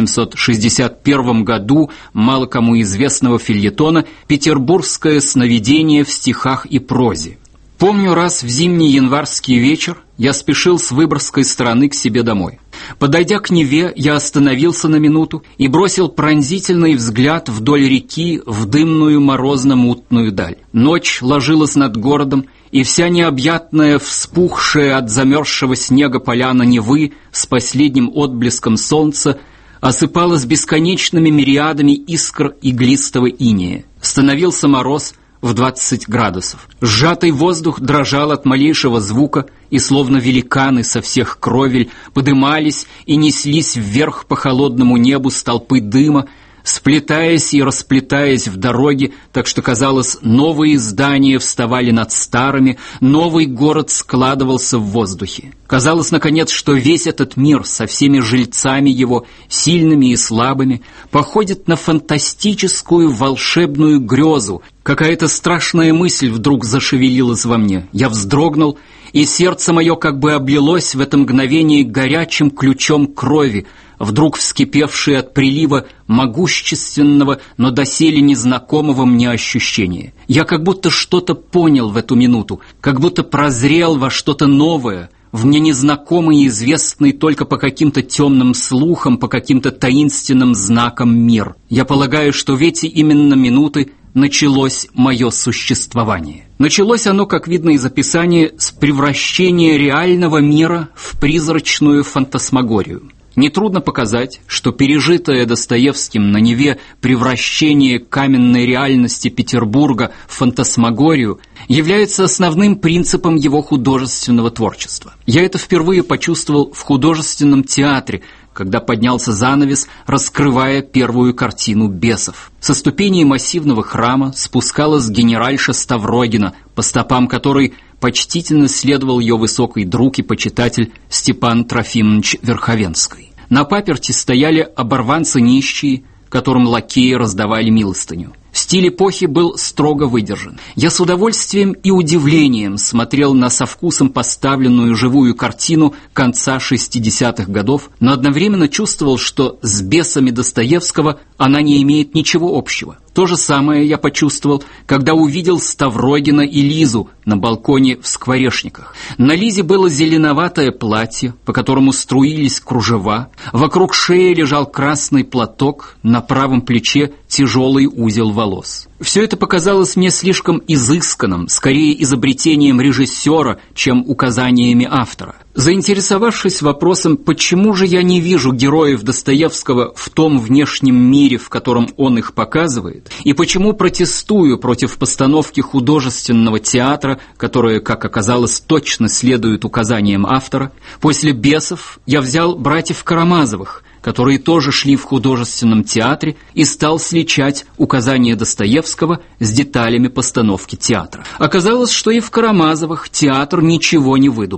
1861 году мало кому известного фельетона «Петербургское сновидение в стихах и прозе». Помню, раз в зимний январский вечер я спешил с Выборгской стороны к себе домой. Подойдя к Неве, я остановился на минуту и бросил пронзительный взгляд вдоль реки в дымную морозно-мутную даль. Ночь ложилась над городом, и вся необъятная, вспухшая от замерзшего снега поляна Невы с последним отблеском солнца осыпалась бесконечными мириадами искр иглистого инея. Становился мороз в 20 градусов. Сжатый воздух дрожал от малейшего звука, и словно великаны со всех кровель подымались и неслись вверх по холодному небу столпы дыма, сплетаясь и расплетаясь в дороге, так что, казалось, новые здания вставали над старыми, новый город складывался в воздухе. Казалось, наконец, что весь этот мир со всеми жильцами его, сильными и слабыми, походит на фантастическую волшебную грезу. Какая-то страшная мысль вдруг зашевелилась во мне. Я вздрогнул, и сердце мое как бы облилось в это мгновение горячим ключом крови, вдруг вскипевшие от прилива могущественного, но доселе незнакомого мне ощущения. Я как будто что-то понял в эту минуту, как будто прозрел во что-то новое, в мне незнакомый и известный только по каким-то темным слухам, по каким-то таинственным знакам мир. Я полагаю, что в эти именно минуты началось мое существование. Началось оно, как видно из описания, с превращения реального мира в призрачную фантасмагорию. Нетрудно показать, что пережитое Достоевским на Неве превращение каменной реальности Петербурга в фантасмагорию является основным принципом его художественного творчества. Я это впервые почувствовал в художественном театре, когда поднялся занавес, раскрывая первую картину «Бесов». Со ступеней массивного храма спускалась генеральша Ставрогина, по стопам которой почтительно следовал ее высокий друг и почитатель Степан Трофимович Верховенский. На паперти стояли оборванцы нищие, которым лакеи раздавали милостыню. Стиль эпохи был строго выдержан. Я с удовольствием и удивлением смотрел на со вкусом поставленную живую картину конца 60-х годов, но одновременно чувствовал, что с «Бесами» Достоевского она не имеет ничего общего. То же самое я почувствовал, когда увидел Ставрогина и Лизу на балконе в Скворечниках. На Лизе было зеленоватое платье, по которому струились кружева, вокруг шеи лежал красный платок, на правом плече тяжелый узел волос. Все это показалось мне слишком изысканным, скорее изобретением режиссера, чем указаниями автора. Заинтересовавшись вопросом, почему же я не вижу героев Достоевского в том внешнем мире, в котором он их показывает, и почему протестую против постановки художественного театра, которая, как оказалось, точно следует указаниям автора, после «Бесов» я взял «Братьев Карамазовых», которые тоже шли в художественном театре, и стал сличать указания Достоевского с деталями постановки театра. Оказалось, что и в Карамазовых театр ничего не выдумал.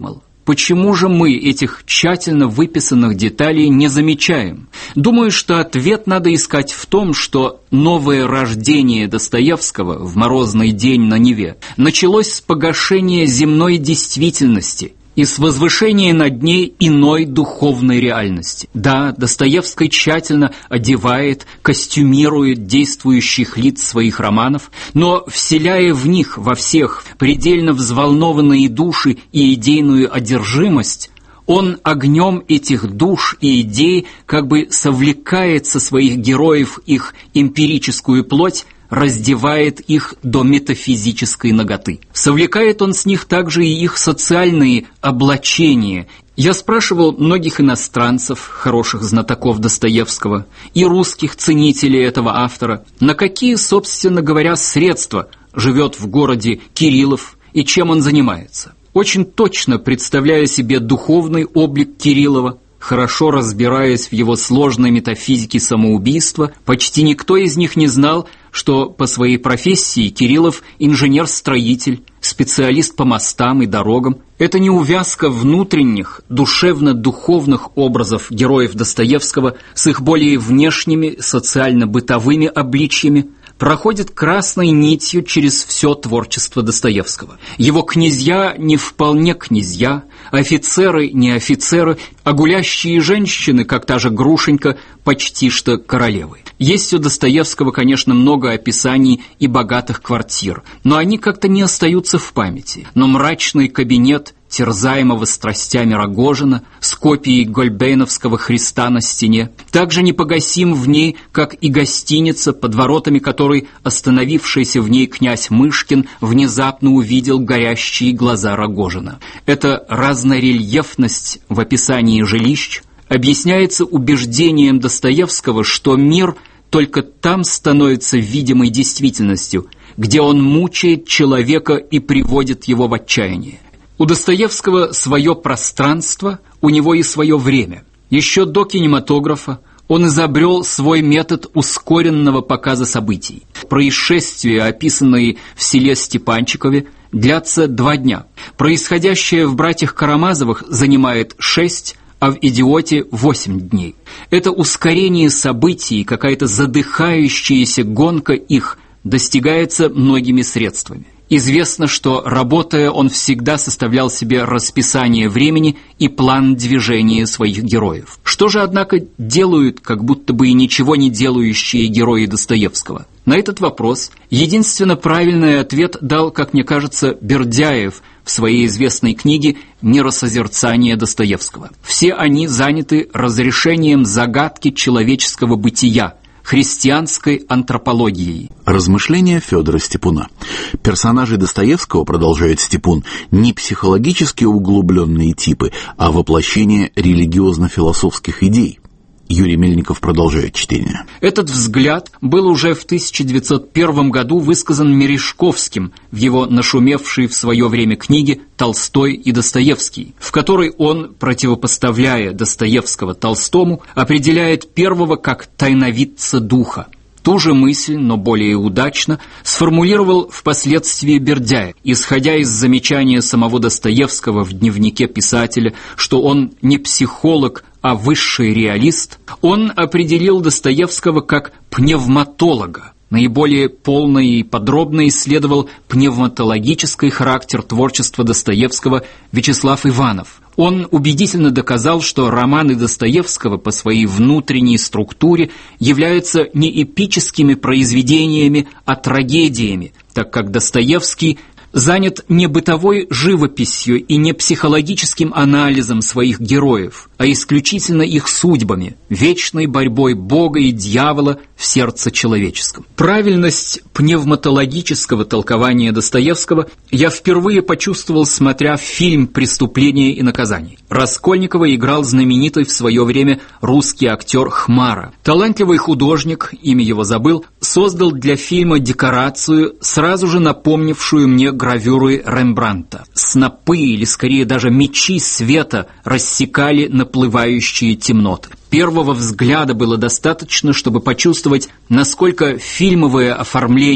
Почему же мы этих тщательно выписанных деталей не замечаем? Думаю, что ответ надо искать в том, что новое рождение Достоевского в морозный день на Неве началось с погашения земной действительности и с возвышения над ней иной духовной реальности. Да, Достоевский тщательно одевает, костюмирует действующих лиц своих романов, но, вселяя в них, во всех, предельно взволнованные души и идейную одержимость, он огнем этих душ и идей как бы совлекает со своих героев их эмпирическую плоть, раздевает их до метафизической наготы. Совлекает он с них также и их социальные облачения. Я спрашивал многих иностранцев, хороших знатоков Достоевского, и русских ценителей этого автора, на какие, собственно говоря, средства живет в городе Кириллов и чем он занимается. Очень точно представляя себе духовный облик Кириллова, хорошо разбираясь в его сложной метафизике самоубийства, почти никто из них не знал, что по своей профессии Кириллов инженер-строитель, специалист по мостам и дорогам. Это неувязка внутренних, душевно-духовных образов героев Достоевского с их более внешними социально-бытовыми обличьями проходит красной нитью через все творчество Достоевского. Его князья не вполне князья, офицеры не офицеры, а гулящие женщины, как та же Грушенька, почти что королевы. Есть у Достоевского, конечно, много описаний и богатых квартир, но они как-то не остаются в памяти. Но мрачный кабинет терзаемого страстями Рогожина с копией гольбейновского Христа на стене также непогасим в ней, как и гостиница, под воротами которой остановившийся в ней князь Мышкин внезапно увидел горящие глаза Рогожина. Эта разнорельефность в описании жилищ объясняется убеждением Достоевского, что мир только там становится видимой действительностью, где он мучает человека и приводит его в отчаяние. У Достоевского свое пространство, у него и свое время. Еще до кинематографа он изобрел свой метод ускоренного показа событий. Происшествия, описанные в селе Степанчикове, длятся 2 дня. Происходящее в «Братьях Карамазовых» занимает 6, а в «Идиоте» 8 дней. Это ускорение событий, какая-то задыхающаяся гонка их достигается многими средствами. Известно, что, работая, он всегда составлял себе расписание времени и план движения своих героев. Что же, однако, делают, как будто бы и ничего не делающие герои Достоевского? На этот вопрос единственно правильный ответ дал, как мне кажется, Бердяев в своей известной книге «Миросозерцание Достоевского». Все они заняты разрешением загадки человеческого бытия, христианской антропологией.
Размышления Федора Степуна. Персонажи Достоевского, продолжает Степун, не психологически углубленные типы, а воплощение религиозно-философских идей. Юрий Мельников продолжает чтение.
Этот взгляд был уже в 1901 году высказан Мережковским в его нашумевшей в свое время книге «Толстой и Достоевский», в которой он, противопоставляя Достоевского Толстому, определяет первого как тайновидца духа. Ту же мысль, но более удачно, сформулировал впоследствии Бердяев, исходя из замечания самого Достоевского в дневнике писателя, что он не психолог, а высший реалист. Он определил Достоевского как пневматолога. Наиболее полно и подробно исследовал пневматологический характер творчества Достоевского Вячеслав Иванов. Он убедительно доказал, что романы Достоевского по своей внутренней структуре являются не эпическими произведениями, а трагедиями, так как Достоевский занят не бытовой живописью и не психологическим анализом своих героев, а исключительно их судьбами, вечной борьбой Бога и дьявола в сердце человеческом. Правильность пневматологического толкования Достоевского я впервые почувствовал, смотря фильм «Преступление и наказание». Раскольникова играл знаменитый в свое время русский актер Хмара. Талантливый художник, имя его забыл, создал для фильма декорацию, сразу же напомнившую мне гравюры Рембрандта. Снопы, или скорее даже мечи света, рассекали наплывающие темноты. Первого взгляда было достаточно, чтобы почувствовать, насколько фильмовое оформление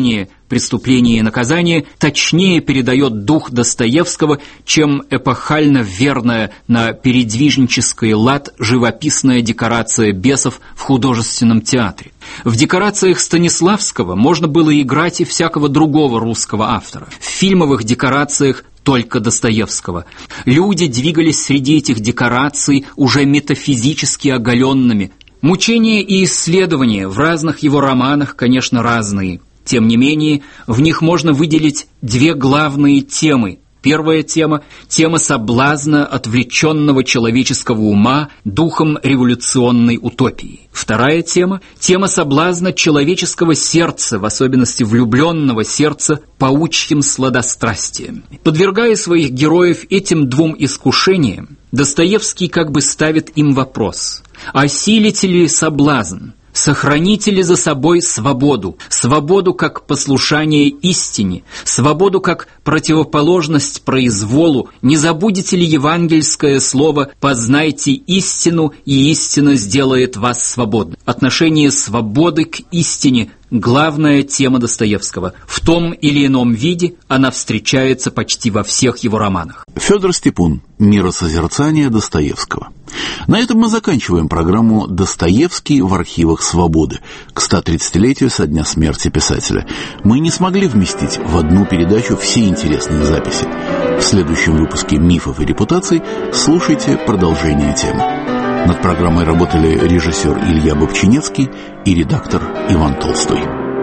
«Преступление и наказание» точнее передает дух Достоевского, чем эпохально верная на передвижнический лад живописная декорация бесов в художественном театре. В декорациях Станиславского можно было играть и всякого другого русского автора. В фильмовых декорациях только Достоевского. Люди двигались среди этих декораций уже метафизически оголенными. Мучения и исследования в разных его романах, конечно, разные. Тем не менее, в них можно выделить две главные темы. Первая тема – тема соблазна отвлеченного человеческого ума духом революционной утопии. Вторая тема – тема соблазна человеческого сердца, в особенности влюбленного сердца, паучьим сладострастием. Подвергая своих героев этим двум искушениям, Достоевский как бы ставит им вопрос: осилите ли соблазн? Сохраните ли за собой свободу? Свободу как послушание истине, свободу как противоположность произволу. Не забудете ли евангельское слово «познайте истину, и истина сделает вас свободным»? Отношение свободы к истине – главная тема Достоевского. В том или ином виде она встречается почти во всех его романах.
Федор Степун. Миросозерцание Достоевского. На этом мы заканчиваем программу «Достоевский в архивах свободы» к 130-летию со дня смерти писателя. Мы не смогли вместить в одну передачу все интересные записи. В следующем выпуске «Мифов и репутаций» слушайте продолжение темы. Над программой работали режиссер Илья Бобчинецкий и редактор Иван Толстой.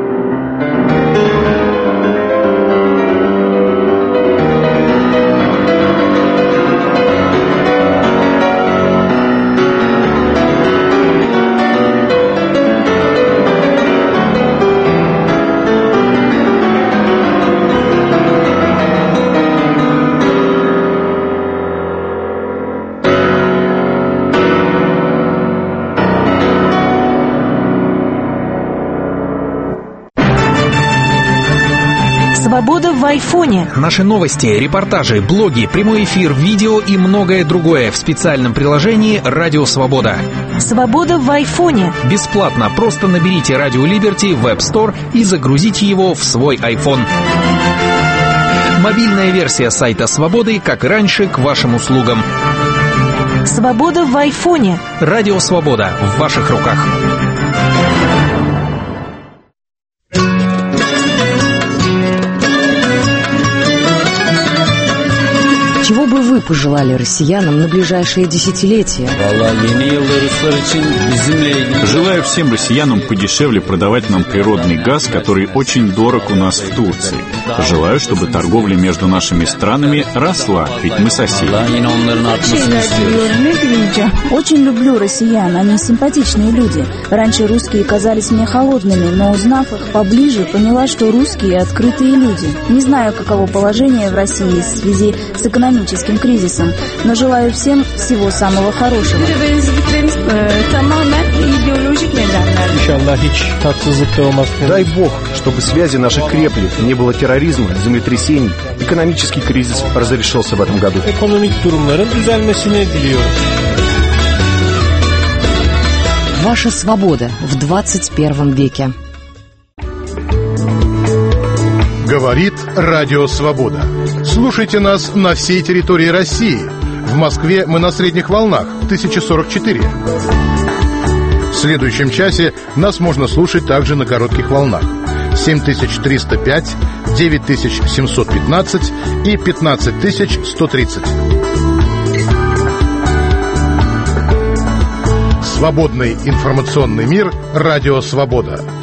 Свобода в айфоне. Наши новости, репортажи, блоги, прямой эфир, видео и многое другое в специальном приложении «Радио Свобода».
Свобода в айфоне.
Бесплатно. Просто наберите «Радио Либерти» в App Store и загрузите его в свой iPhone. Мобильная версия сайта «Свободы», как и раньше, к вашим услугам.
Свобода в айфоне.
«Радио Свобода» в ваших руках.
Чего бы вы пожелали россиянам на ближайшие десятилетия?
Желаю всем россиянам подешевле продавать нам природный газ, который очень дорог у нас в Турции. Желаю, чтобы торговля между нашими странами росла, ведь мы соседи.
Очень люблю россиян, они симпатичные люди. Раньше русские казались мне холодными, но узнав их поближе, поняла, что русские открытые люди. Не знаю, каково положение в России в связи с экономическим кризисом, но желаю всем всего самого хорошего.
Дай Бог, чтобы связи наши крепли, не было терроризма, землетрясений, экономический кризис разрешился в этом году.
Ваша свобода в 21 веке.
Говорит Радио Свобода. Слушайте нас на всей территории России. В Москве мы на средних волнах 1044. В следующем часе нас можно слушать также на коротких волнах 7305, 9715 и 15130. Свободный информационный мир. Радио Свобода.